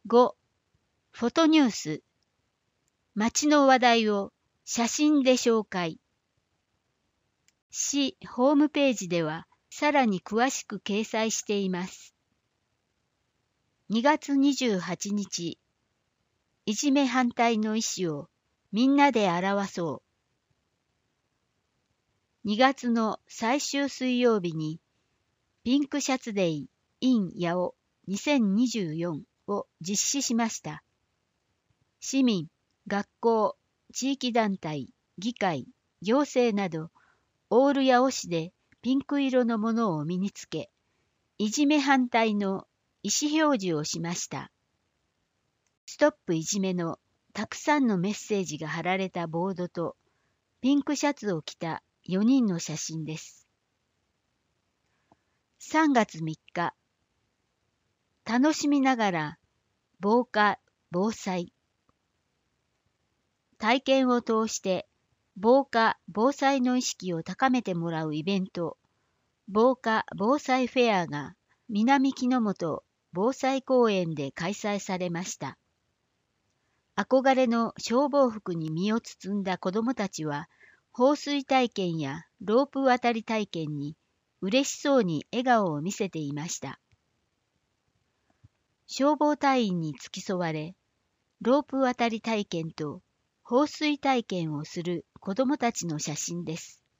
5. フォトニュース。街の話題を写真で紹介。市ホームページではさらに詳しく掲載しています。2月28日、いじめ反対の意思をみんなで表そう。2月の最終水曜日に、ピンクシャツデイ in 八尾2024を実施しました。市民、学校、地域団体、議会、行政など、オール八尾市でピンク色のものを身につけ、いじめ反対の意思表示をしました。ストップいじめのたくさんのメッセージが貼られたボードと、ピンクシャツを着た4人の写真です。3月3日、楽しみながら防火・防災。体験を通して防火・防災の意識を高めてもらうイベント、防火・防災フェアが南木之本防災公園で開催されました。憧れの消防服に身を包んだ子どもたちは、放水体験やロープ渡り体験に嬉しそうに笑顔を見せていました。消防隊員に付き添われ、ロープ渡り体験と放水体験をする子どもたちの写真です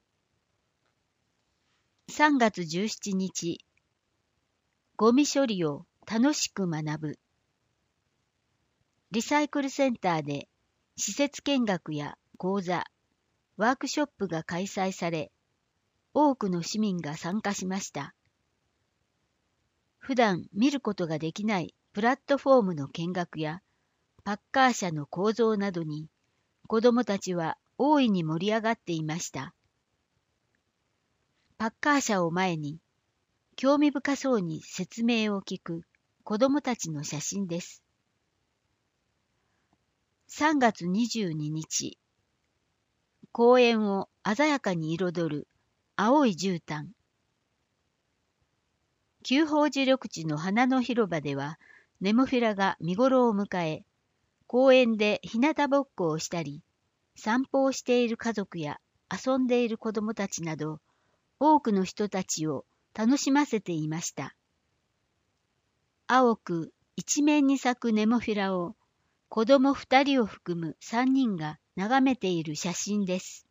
。3月17日、ゴミ処理を楽しく学ぶ。リサイクルセンターで施設見学や講座、ワークショップが開催され、多くの市民が参加しました。普段見ることができないプラットフォームの見学やパッカー車の構造などに子どもたちは大いに盛り上がっていました。パッカー車を前に興味深そうに説明を聞く子どもたちの写真です。3月22日、公園を鮮やかに彩る青い絨毯。旧宝寺緑地の花の広場では、ネモフィラが見頃を迎え、公園で日向ぼっこをしたり、散歩をしている家族や遊んでいる子どもたちなど、多くの人たちを楽しませていました。青く一面に咲くネモフィラを子ども2人を含む3人が眺めている写真です。